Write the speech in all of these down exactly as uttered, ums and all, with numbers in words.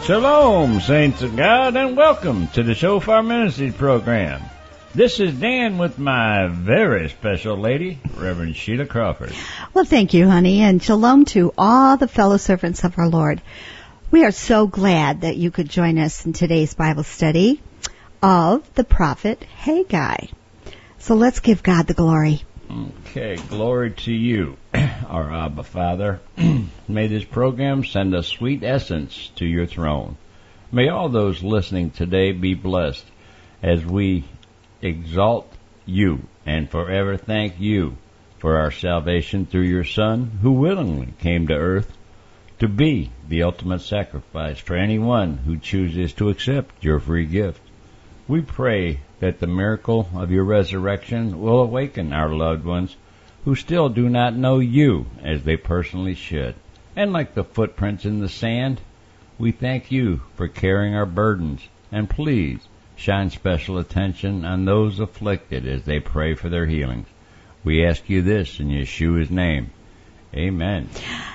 Shalom, saints of God, and welcome to the Shofar Ministries program. This is Dan with my very special lady, Reverend Sheila Crawford. Well, thank you, honey, and shalom to all the fellow servants of our Lord. We are so glad that you could join us in today's Bible study of the prophet Haggai. So let's give God the glory. Okay, glory to you, our Abba Father. May this program send a sweet essence to your throne. May all those listening today be blessed as we exalt you and forever thank you for our salvation through your Son, who willingly came to earth to be the ultimate sacrifice for anyone who chooses to accept your free gift. We pray that the miracle of your resurrection will awaken our loved ones who still do not know you as they personally should. And like the footprints in the sand, we thank you for carrying our burdens, and please shine special attention on those afflicted as they pray for their healings. We ask you this in Yeshua's name. Amen.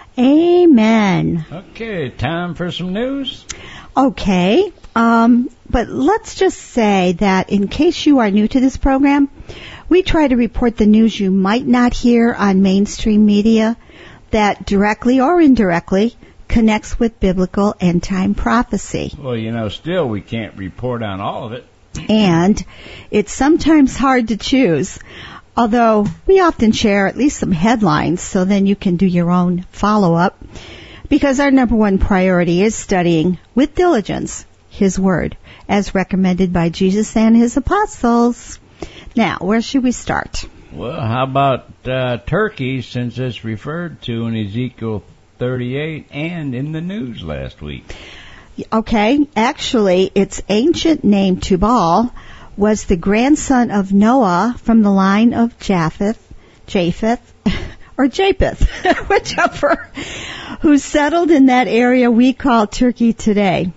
Amen. Okay, time for some news. Okay, um, but let's just say that in case you are new to this program, we try to report the news you might not hear on mainstream media that directly or indirectly connects with biblical end-time prophecy. Well, you know, still we can't report on all of it. And it's sometimes hard to choose, although we often share at least some headlines so then you can do your own follow-up, because our number one priority is studying with diligence His Word, as recommended by Jesus and His apostles. Now, where should we start? Well, how about uh, Turkey, since it's referred to in Ezekiel thirty-eight and in the news last week? Okay, actually, its ancient name Tubal was the grandson of Noah from the line of Japheth, Japheth, or Japheth, whichever, who settled in that area we call Turkey today,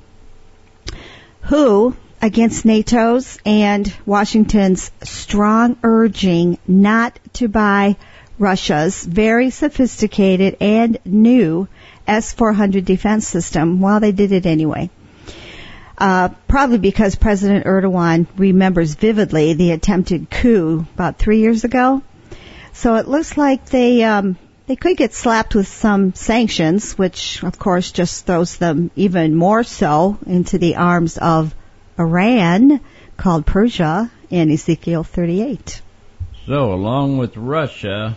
who, against NATO's and Washington's strong urging not to buy Russia's very sophisticated and new S four hundred defense system, well, they did it anyway. Uh, probably because President Erdogan remembers vividly the attempted coup about three years ago. So it looks like they um, they could get slapped with some sanctions, which, of course, just throws them even more so into the arms of Iran, called Persia, in Ezekiel thirty-eight. So, along with Russia,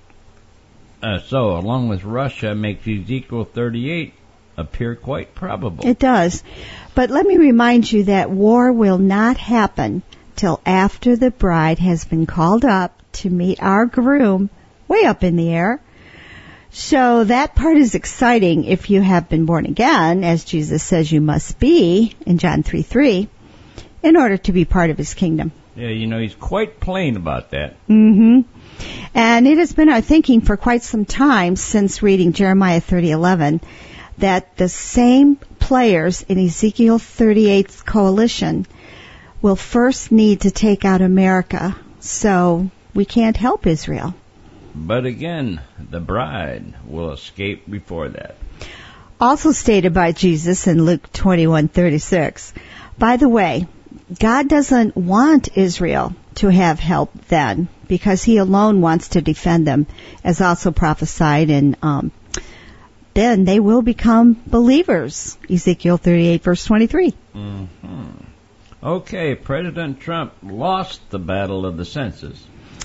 uh, so along with Russia makes Ezekiel thirty-eight appear quite probable. It does. But let me remind you that war will not happen till after the bride has been called up to meet our groom way up in the air. So that part is exciting if you have been born again, as Jesus says you must be in John three three, in order to be part of His kingdom. Yeah, you know, He's quite plain about that. Mm-hmm. And it has been our thinking for quite some time since reading Jeremiah thirty eleven that the same players in Ezekiel thirty-eight's coalition will first need to take out America, so we can't help Israel. But again, the bride will escape before that. Also stated by Jesus in Luke twenty-one thirty-six. By the way, God doesn't want Israel to have help then, because He alone wants to defend them, as also prophesied in um, then they will become believers. Ezekiel thirty-eight, verse twenty-three. Mm-hmm. Okay, President Trump lost the battle of the census.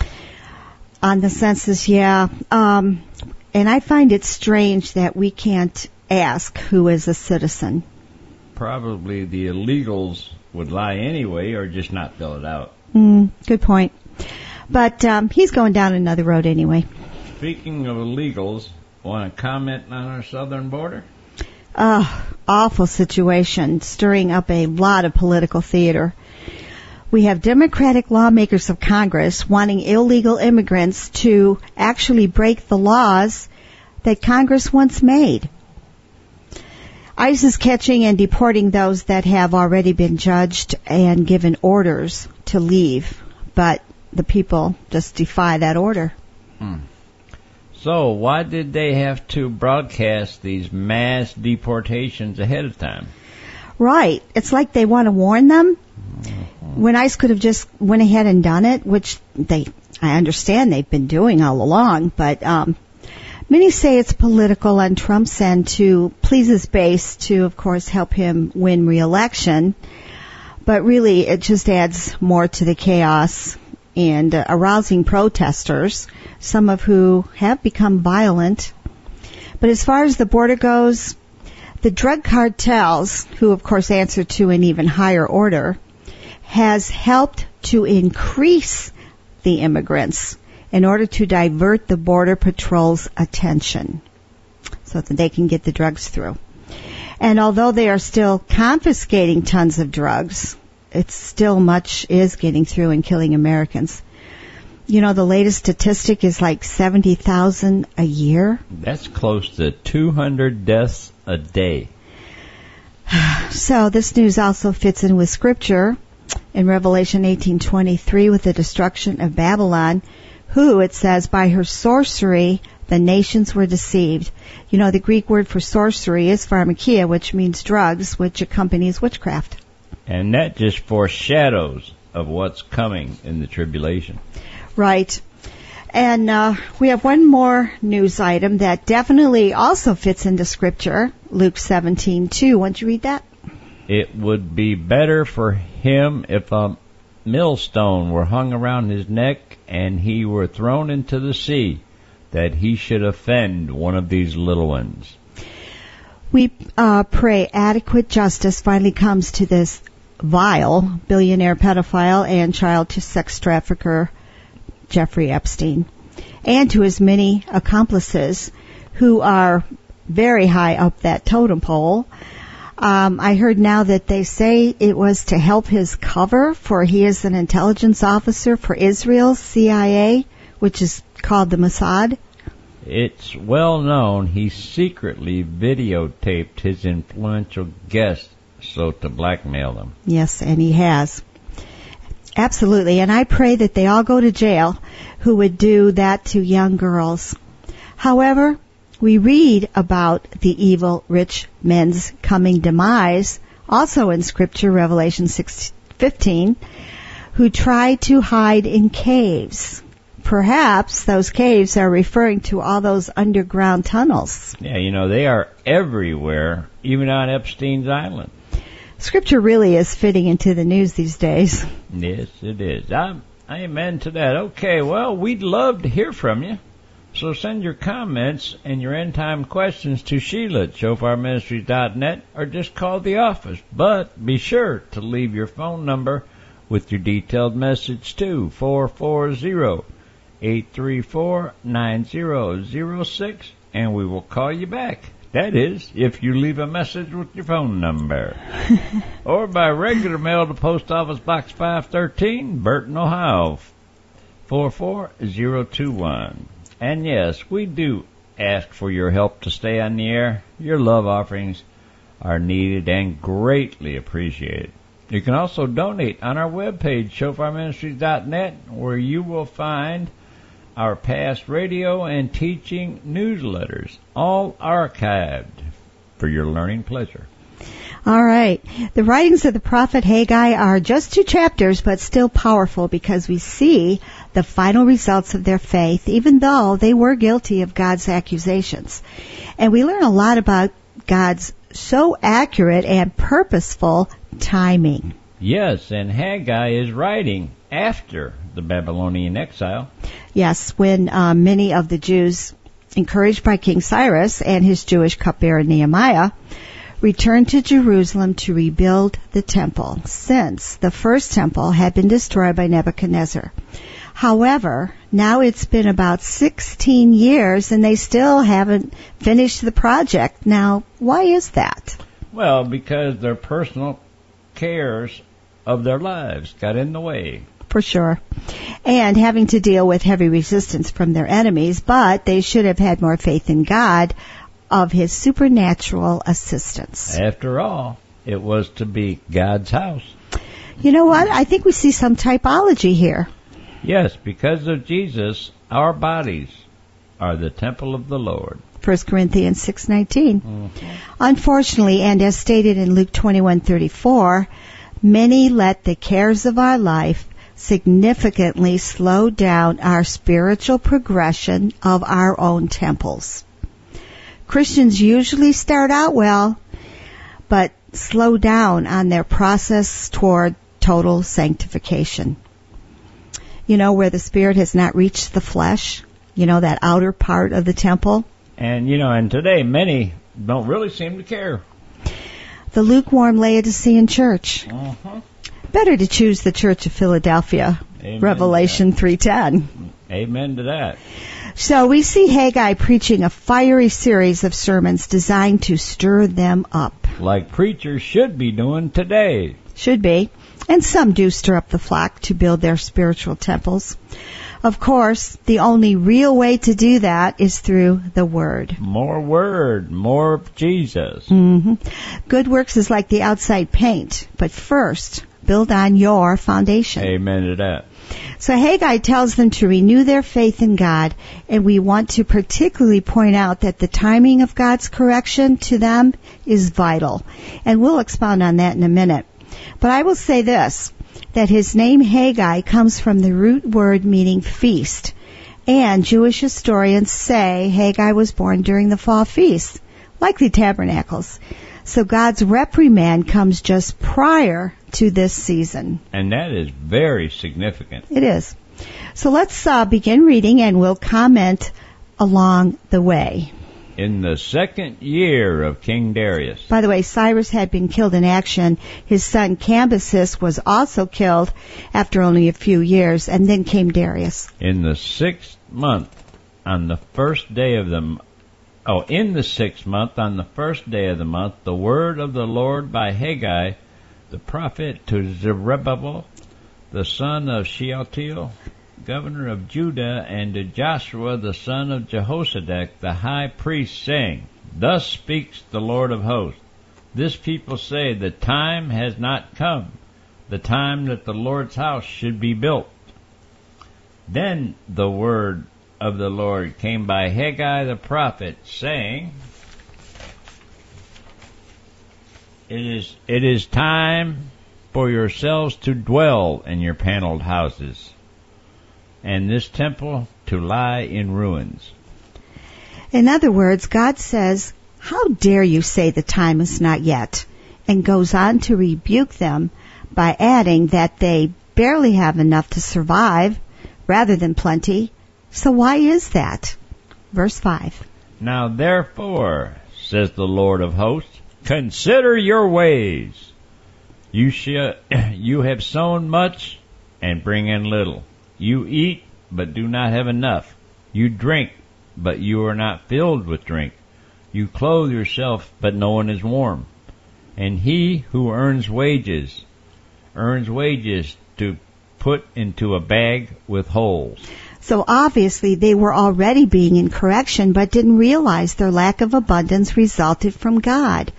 On the census, yeah. Um, and I find it strange that we can't ask who is a citizen. Probably the illegals would lie anyway, or just not fill it out. Mm, good point. But um, he's going down another road anyway. Speaking of illegals, want to comment on our southern border? Oh, awful situation, stirring up a lot of political theater. We have Democratic lawmakers of Congress wanting illegal immigrants to actually break the laws that Congress once made. ICE is catching and deporting those that have already been judged and given orders to leave, but the people just defy that order. Hmm. So why did they have to broadcast these mass deportations ahead of time? Right. It's like they want to warn them when ICE could have just went ahead and done it, which they, I understand they've been doing all along, but um, many say it's political on Trump's end to please his base to, of course, help him win re-election. But really, it just adds more to the chaos and uh, arousing protesters, some of who have become violent. But as far as the border goes, the drug cartels, who of course answer to an even higher order, has helped to increase the immigrants in order to divert the Border Patrol's attention so that they can get the drugs through. And although they are still confiscating tons of drugs, it's still much is getting through and killing Americans. You know, the latest statistic is like seventy thousand a year. That's close to two hundred deaths a day. So this news also fits in with Scripture in Revelation eighteen twenty-three with the destruction of Babylon, who, it says, by her sorcery the nations were deceived. You know, the Greek word for sorcery is pharmakia, which means drugs, which accompanies witchcraft. And that just foreshadows of what's coming in the tribulation. Right. And uh, we have one more news item that definitely also fits into Scripture, Luke seventeen two. Why don't you read that? It would be better for him if a millstone were hung around his neck and he were thrown into the sea, that he should offend one of these little ones. We uh, pray adequate justice finally comes to this vile billionaire pedophile and child to sex trafficker Jeffrey Epstein, and to his many accomplices who are very high up that totem pole. Um, I heard now that they say it was to help his cover, for he is an intelligence officer for Israel's C I A, which is called the Mossad. It's well known he secretly videotaped his influential guests so to blackmail them. Yes, and he has. Absolutely, and I pray that they all go to jail who would do that to young girls. However, we read about the evil rich men's coming demise, also in Scripture, Revelation six fifteen, who try to hide in caves. Perhaps those caves are referring to all those underground tunnels. Yeah, you know, they are everywhere, even on Epstein's Island. Scripture really is fitting into the news these days. Yes, it is. I'm, amen to that. Okay, well, we'd love to hear from you. So send your comments and your end-time questions to Sheila at shofar ministries dot net or just call the office. But be sure to leave your phone number with your detailed message to four four zero, eight three four, nine zero zero six, and we will call you back. That is, if you leave a message with your phone number. Or by regular mail to Post Office Box five thirteen, Burton, Ohio, four four zero two one. And yes, we do ask for your help to stay on the air. Your love offerings are needed and greatly appreciated. You can also donate on our webpage, shofar ministries dot net, where you will find our past radio and teaching newsletters, all archived for your learning pleasure. All right. The writings of the prophet Haggai are just two chapters, but still powerful because we see the final results of their faith, even though they were guilty of God's accusations. And we learn a lot about God's so accurate and purposeful timing. Yes, and Haggai is writing after the Babylonian exile. Yes, when uh, many of the Jews, encouraged by King Cyrus and his Jewish cupbearer Nehemiah, returned to Jerusalem to rebuild the temple, since the first temple had been destroyed by Nebuchadnezzar. However, now it's been about sixteen years and they still haven't finished the project. Now, why is that? Well, because their personal cares of their lives got in the way. For sure. And having to deal with heavy resistance from their enemies, but they should have had more faith in God of His supernatural assistance. After all, it was to be God's house. You know what? I think we see some typology here. Yes, because of Jesus, our bodies are the temple of the Lord. First Corinthians six nineteen. Mm-hmm. Unfortunately, and as stated in Luke twenty-one thirty-four, many let the cares of our life significantly slow down our spiritual progression of our own temples. Christians usually start out well, but slow down on their process toward total sanctification. You know, where the Spirit has not reached the flesh, you know, that outer part of the temple. And, you know, and today many don't really seem to care. The lukewarm Laodicean church. Uh-huh. Better to choose the Church of Philadelphia. Amen. Revelation three ten. Amen to that. So we see Haggai preaching a fiery series of sermons designed to stir them up. Like preachers should be doing today. Should be. And some do stir up the flock to build their spiritual temples. Of course, the only real way to do that is through the Word. More Word, more of Jesus. Mm-hmm. Good works is like the outside paint, but first, build on your foundation. Amen to that. So Haggai tells them to renew their faith in God, and we want to particularly point out that the timing of God's correction to them is vital. And we'll expound on that in a minute. But I will say this, that his name Haggai comes from the root word meaning feast. And Jewish historians say Haggai was born during the fall feast, likely tabernacles. So God's reprimand comes just prior to this season. And that is very significant. It is. So let's uh, begin reading, and we'll comment along the way. In the second year of King Darius. By the way, Cyrus had been killed in action. His son Cambyses was also killed after only a few years, and then came Darius. In the sixth month, on the first day of the Oh, in the sixth month, on the first day of the month, the word of the Lord by Haggai, the prophet, to Zerubbabel, the son of Shealtiel, governor of Judah, and to Joshua, the son of Jehozadak, the high priest, saying, Thus speaks the Lord of hosts. This people say, the time has not come, the time that the Lord's house should be built. Then the word of the Lord came by Haggai the prophet, saying, It is it is time for yourselves to dwell in your paneled houses, and this temple to lie in ruins. In other words, God says, how dare you say the time is not yet, and goes on to rebuke them by adding that they barely have enough to survive rather than plenty. So why is that? Verse five. Now therefore, says the Lord of hosts, consider your ways. You shall, you have sown much and bring in little. You eat, but do not have enough. You drink, but you are not filled with drink. You clothe yourself, but no one is warm. And he who earns wages, earns wages to put into a bag with holes. So obviously they were already being in correction, but didn't realize their lack of abundance resulted from God.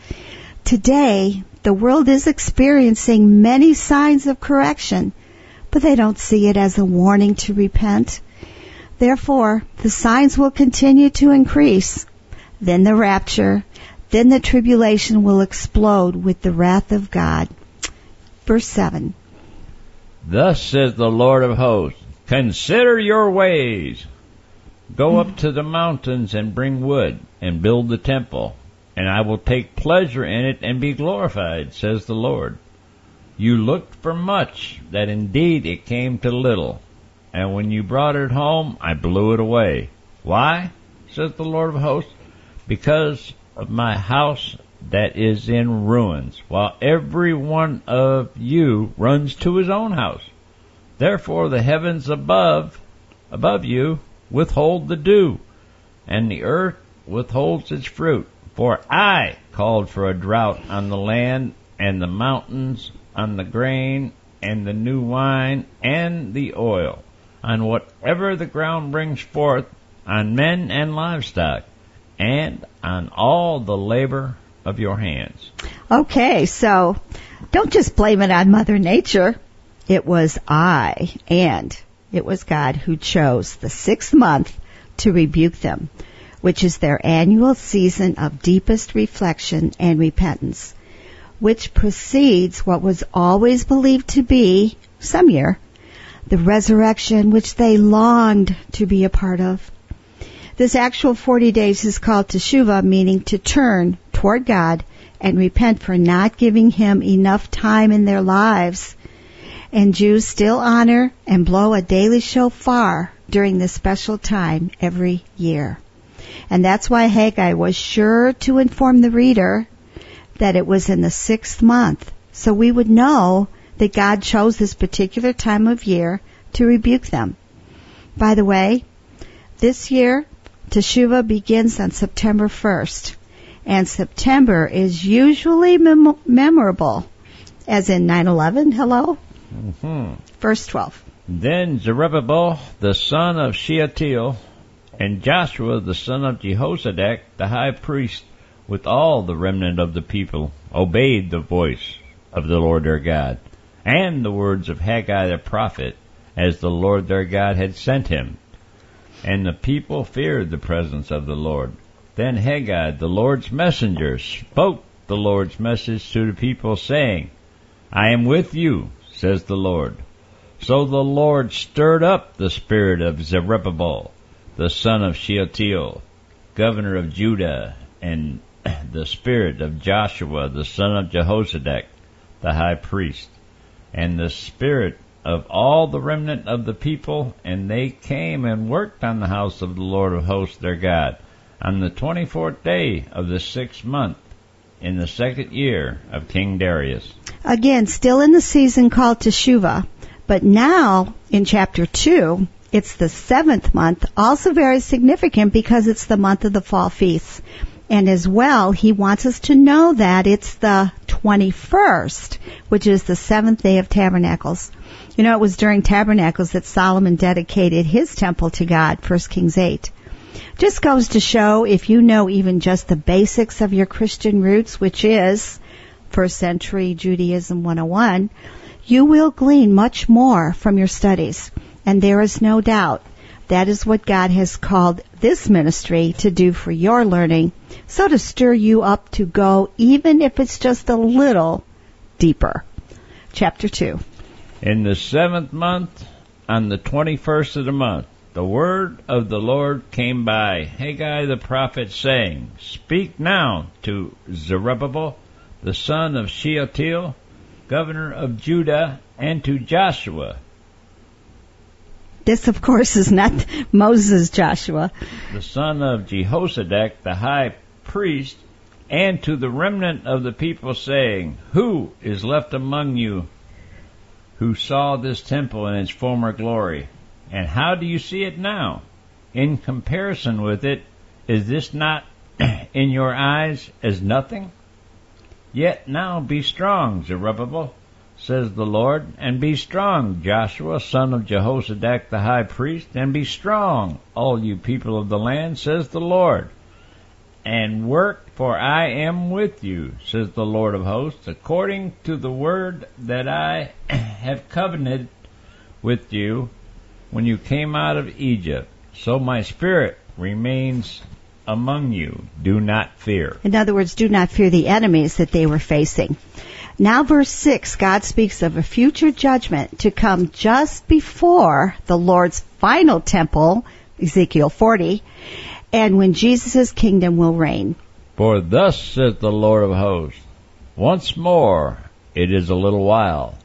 Today, the world is experiencing many signs of correction, but they don't see it as a warning to repent. Therefore, the signs will continue to increase. Then the rapture, then the tribulation will explode with the wrath of God. Verse seven. Thus says the Lord of hosts, consider your ways. Go up to the mountains and bring wood and build the temple, and I will take pleasure in it and be glorified, says the Lord. You looked for much, that indeed it came to little, and when you brought it home, I blew it away. Why? Says the Lord of hosts, because of my house that is in ruins, while every one of you runs to his own house. Therefore the heavens above, above you, withhold the dew, and the earth withholds its fruit. For I called for a drought on the land, and the mountains, on the grain, and the new wine, and the oil, on whatever the ground brings forth, on men and livestock, and on all the labor of your hands. Okay, so don't just blame it on Mother Nature. It was I, and it was God who chose the sixth month to rebuke them. which is their annual season of deepest reflection and repentance, which precedes what was always believed to be, some year, the resurrection which they longed to be a part of. This actual forty days is called Teshuvah, meaning to turn toward God and repent for not giving Him enough time in their lives. And Jews still honor and blow a daily shofar during this special time every year. And that's why Haggai was sure to inform the reader that it was in the sixth month, so we would know that God chose this particular time of year to rebuke them. By the way, this year, Teshuvah begins on September first, and September is usually mem- memorable, as in nine eleven, hello? Mm-hmm. Verse twelve. Then Zerubbabel, the son of Shealtiel, and Joshua, the son of Jehozadak, the high priest, with all the remnant of the people, obeyed the voice of the Lord their God, and the words of Haggai the prophet, as the Lord their God had sent him. And the people feared the presence of the Lord. Then Haggai, the Lord's messenger, spoke the Lord's message to the people, saying, I am with you, says the Lord. So the Lord stirred up the spirit of Zerubbabel, the son of Shealtiel, governor of Judah, and the spirit of Joshua, the son of Jehozadak, the high priest, and the spirit of all the remnant of the people, and they came and worked on the house of the Lord of hosts their God, on the twenty-fourth day of the sixth month, in the second year of King Darius. Again, still in the season called Teshuvah, but now in chapter two, it's the seventh month, also very significant because it's the month of the fall feasts. And as well, he wants us to know that it's the twenty-first, which is the seventh day of Tabernacles. You know, it was during Tabernacles that Solomon dedicated his temple to God, First Kings eight. Just goes to show, if you know even just the basics of your Christian roots, which is first century Judaism one oh one, you will glean much more from your studies. And there is no doubt that is what God has called this ministry to do for your learning, so to stir you up to go, even if it's just a little deeper. Chapter two. In the seventh month, on the twenty-first of the month, the word of the Lord came by Haggai the prophet, saying, Speak now to Zerubbabel, the son of Shealtiel, governor of Judah, and to Joshua. This, of course, is not Moses' Joshua. The son of Jehozadak, the high priest, and to the remnant of the people, saying, Who is left among you who saw this temple in its former glory? And how do you see it now? In comparison with it, is this not in your eyes as nothing? Yet now be strong, Zerubbabel, says the Lord, and be strong, Joshua, son of Jehozadak the high priest, and be strong, all you people of the land, says the Lord, and work, for I am with you, says the Lord of hosts, according to the word that I have covenanted with you when you came out of Egypt. So my spirit remains among you. Do not fear. In other words, do not fear the enemies that they were facing. Now verse six, God speaks of a future judgment to come just before the Lord's final temple, Ezekiel forty, and when Jesus' kingdom will reign. For thus says the Lord of hosts, once more it is a little while.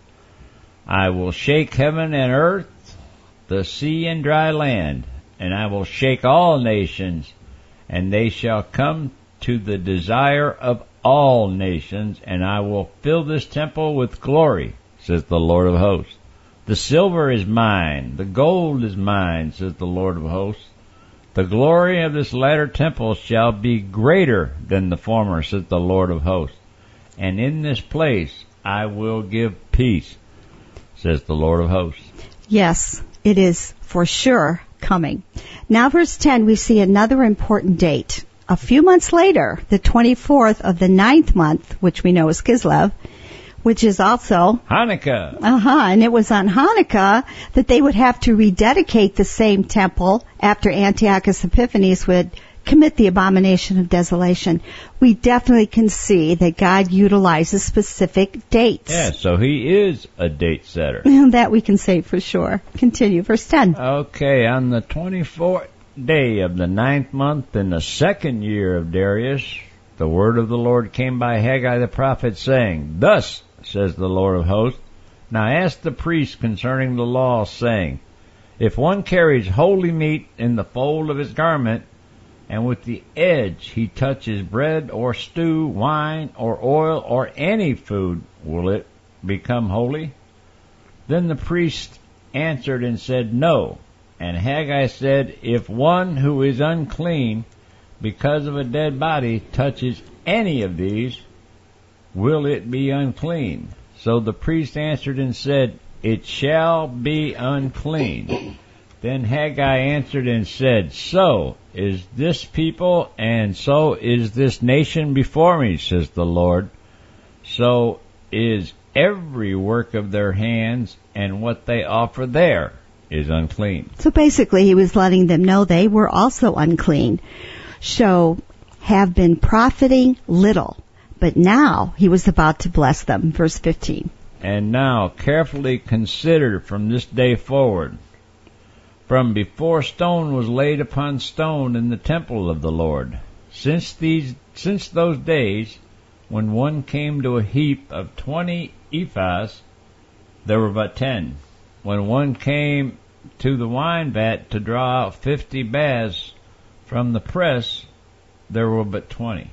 I will shake heaven and earth, the sea and dry land, and I will shake all nations, and they shall come to the desire of all nations, and I will fill this temple with glory, says the Lord of hosts. The silver is mine, the gold is mine, says the Lord of hosts. The glory of this latter temple shall be greater than the former, says the Lord of hosts. And in this place I will give peace, says the Lord of hosts. Yes, it is for sure coming. Now verse ten, we see another important date. A few months later, the twenty-fourth of the ninth month, which we know is Kislev, which is also Hanukkah. Uh-huh, and it was on Hanukkah that they would have to rededicate the same temple after Antiochus Epiphanes would commit the abomination of desolation. We definitely can see that God utilizes specific dates. Yeah, so he is a date setter. That we can say for sure. Continue, verse ten. Okay, on the twenty-fourth day of the ninth month in the second year of Darius, the word of the Lord came by Haggai the prophet, saying, Thus says the Lord of hosts, now ask the priest concerning the law, saying, If one carries holy meat in the fold of his garment, and with the edge he touches bread or stew, wine or oil or any food, will it become holy? Then the priest answered and said, No. And Haggai said, If one who is unclean because of a dead body touches any of these, will it be unclean? So the priest answered and said, It shall be unclean. Then Haggai answered and said, So is this people, and so is this nation before me, says the Lord. So is every work of their hands, and what they offer there is unclean. So basically he was letting them know they were also unclean. So have been profiting little. But now he was about to bless them. Verse fifteen. And now carefully consider from this day forward, from before stone was laid upon stone in the temple of the Lord, since these, since those days, when one came to a heap of twenty ephahs, there were but ten. When one came to the wine vat to draw out fifty baths from the press, there were but twenty.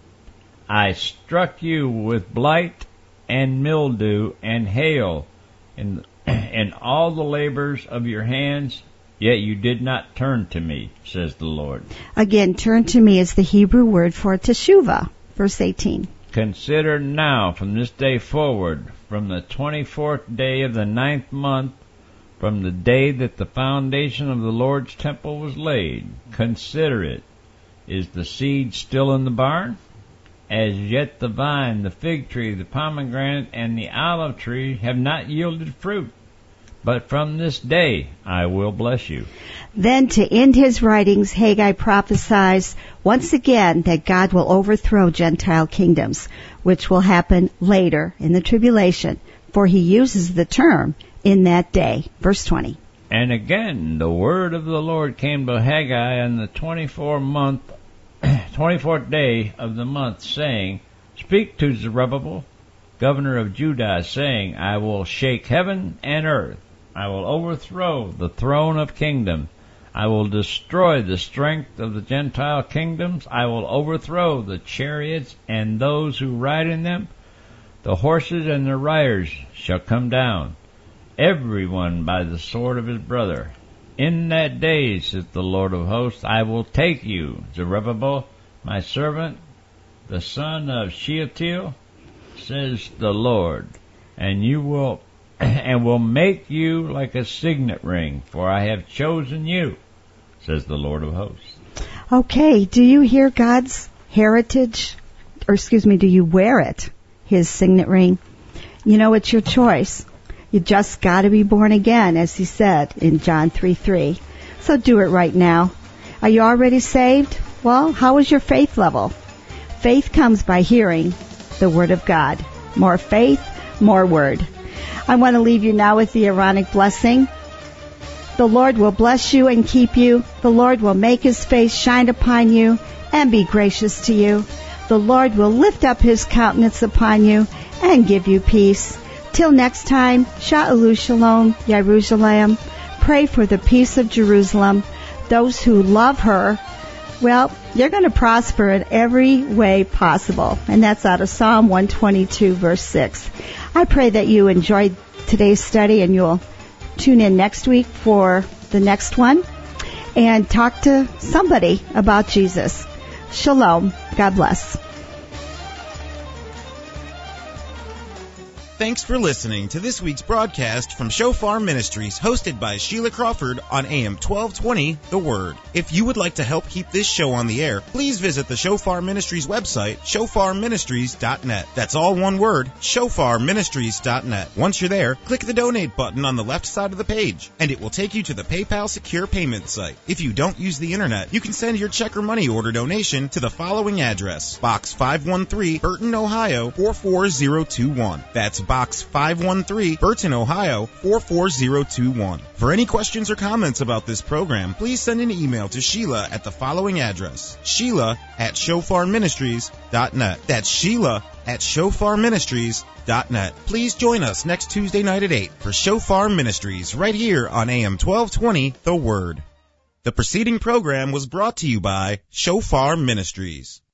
I struck you with blight and mildew and hail in, in all the labors of your hands, yet you did not turn to me, says the Lord. Again, turn to me is the Hebrew word for teshuvah. Verse eighteen. Consider now from this day forward, from the twenty-fourth day of the ninth month, from the day that the foundation of the Lord's temple was laid, consider it. Is the seed still in the barn? As yet the vine, the fig tree, the pomegranate, and the olive tree have not yielded fruit. But from this day I will bless you. Then to end his writings, Haggai prophesies once again that God will overthrow Gentile kingdoms, which will happen later in the tribulation, for he uses the term in that day. Verse twenty. And again the word of the Lord came to Haggai on the twenty-fourth month, twenty-fourth day of the month, saying, Speak to Zerubbabel, governor of Judah, saying, I will shake heaven and earth. I will overthrow the throne of kingdom. I will destroy the strength of the Gentile kingdoms. I will overthrow the chariots and those who ride in them. The horses and their riders shall come down, everyone by the sword of his brother. In that day, says the Lord of hosts, I will take you, Zerubbabel, my servant, the son of Shealtiel, says the Lord, and you will and will make you like a signet ring, for I have chosen you, says the Lord of hosts. Okay, do you hear God's heritage, or excuse me, do you wear it, his signet ring? You know, it's your choice. You just got to be born again, as he said in John three three. So do it right now. Are you already saved? Well, how is your faith level? Faith comes by hearing the Word of God. More faith, more Word. I want to leave you now with the Aaronic blessing. The Lord will bless you and keep you. The Lord will make his face shine upon you and be gracious to you. The Lord will lift up his countenance upon you and give you peace. Till next time, Sha'alu Shalom, Yerushalayim. Pray for the peace of Jerusalem. Those who love her, well, you're going to prosper in every way possible. And that's out of Psalm one twenty-two, verse six. I pray that you enjoyed today's study and you'll tune in next week for the next one and talk to somebody about Jesus. Shalom. God bless. Thanks for listening to this week's broadcast from Shofar Ministries, hosted by Sheila Crawford on A M twelve twenty, The Word. If you would like to help keep this show on the air, please visit the Shofar Ministries website, shofar ministries dot net. That's all one word, shofar ministries dot net. Once you're there, click the donate button on the left side of the page, and it will take you to the PayPal secure payment site. If you don't use the internet, you can send your check or money order donation to the following address: Box five one three, Burton, Ohio four four zero two one. That's Box five one three, Burton, Ohio four four zero two one. For any questions or comments about this program, please send an email to Sheila at the following address: Sheila at shofar ministries dot net. That's Sheila at shofar ministries dot net. Please join us next Tuesday night at eight for Shofar Ministries right here on A M twelve twenty, The Word. The preceding program was brought to you by Shofar Ministries.